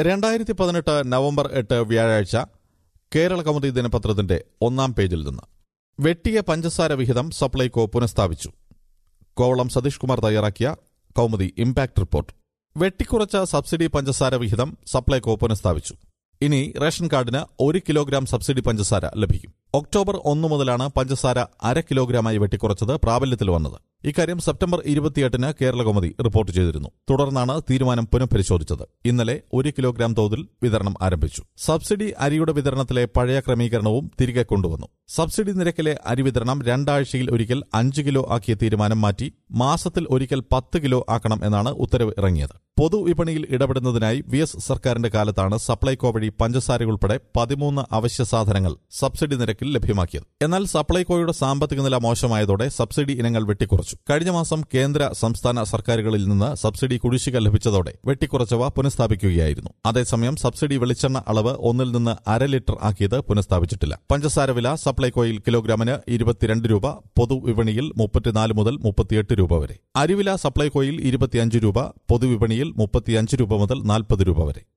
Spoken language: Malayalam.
2018 നവംബർ 8 വ്യാഴാഴ്ച കേരള കൗമുദി ദിനപത്രത്തിന്റെ 1-ാം പേജിൽ നിന്ന് വെട്ടിയ പഞ്ചസാര വിഹിതം സപ്ലൈകോ പുനഃസ്ഥാപിച്ചു. കോവളം സതീഷ് കുമാർ തയ്യാറാക്കിയ കൗമുദി ഇംപാക്ട് റിപ്പോർട്ട്. വെട്ടിക്കുറച്ച സബ്സിഡി പഞ്ചസാര വിഹിതം സപ്ലൈകോ പുനഃസ്ഥാപിച്ചു. ഇനി റേഷൻ കാർഡിന് 1 കിലോഗ്രാം സബ്സിഡി പഞ്ചസാര ലഭിക്കും. ഒക്ടോബർ 1 മുതലാണ് പഞ്ചസാര 1/2 കിലോഗ്രാമായി വെട്ടിക്കുറച്ചത് പ്രാബല്യത്തിൽ വന്നത്. ഇക്കാര്യം സെപ്റ്റംബർ 28 കേരള കൗമുദി റിപ്പോർട്ട് ചെയ്തിരുന്നു. തുടർന്നാണ് തീരുമാനം പുനഃപരിശോധിച്ചത്. ഇന്നലെ 1 കിലോഗ്രാം തോതിൽ വിതരണം ആരംഭിച്ചു. സബ്സിഡി അരിയുടെ വിതരണത്തിലെ പഴയ ക്രമീകരണവും തിരികെ കൊണ്ടുവന്നു. സബ്സിഡി നിരക്കിലെ അരി വിതരണം 2 ആഴ്ചയിൽ ഒരിക്കൽ 5 കിലോ ആക്കിയ തീരുമാനം മാറ്റി മാസത്തിൽ ഒരിക്കൽ 10 കിലോ ആക്കണം എന്നാണ് ഉത്തരവ് ഇറങ്ങിയത്. പൊതുവിപണിയിൽ ഇടപെടുന്നതിനായി VS സർക്കാരിന്റെ കാലത്താണ് സപ്ലൈകോ വഴി പഞ്ചസാര ഉൾപ്പെടെ 13 അവശ്യ സാധനങ്ങൾ സബ്സിഡി നിരക്കിൽ ലഭ്യമാക്കിയത്. എന്നാൽ സപ്ലൈകോയുടെ സാമ്പത്തിക നില മോശമായതോടെ സബ്സിഡി ഇനങ്ങൾ വെട്ടിക്കുറച്ചു. കഴിഞ്ഞ മാസം കേന്ദ്ര സംസ്ഥാന സർക്കാരുകളിൽ നിന്ന് സബ്സിഡി കുടിശ്ശിക ലഭിച്ചതോടെ വെട്ടിക്കുറച്ചവ പുനഃസ്ഥാപിക്കുകയായിരുന്നു. അതേസമയം സബ്സിഡി വെളിച്ചെണ്ണ അളവ് 1 നിന്ന് 1/2 ലിറ്റർ ആക്കിയത് പുനഃസ്ഥാപിച്ചിട്ടില്ല. പഞ്ചസാര വില സപ്ലൈകോയിൽ കിലോഗ്രാമിന് 22 രൂപ, പൊതുവിപണിയിൽ 34 മുതൽ 38 രൂപ വരെ. അരിവില സപ്ലൈകോയിൽ 25 രൂപ, പൊതുവിപണിയിൽ 35 രൂപ മുതൽ 40 രൂപ വരെ.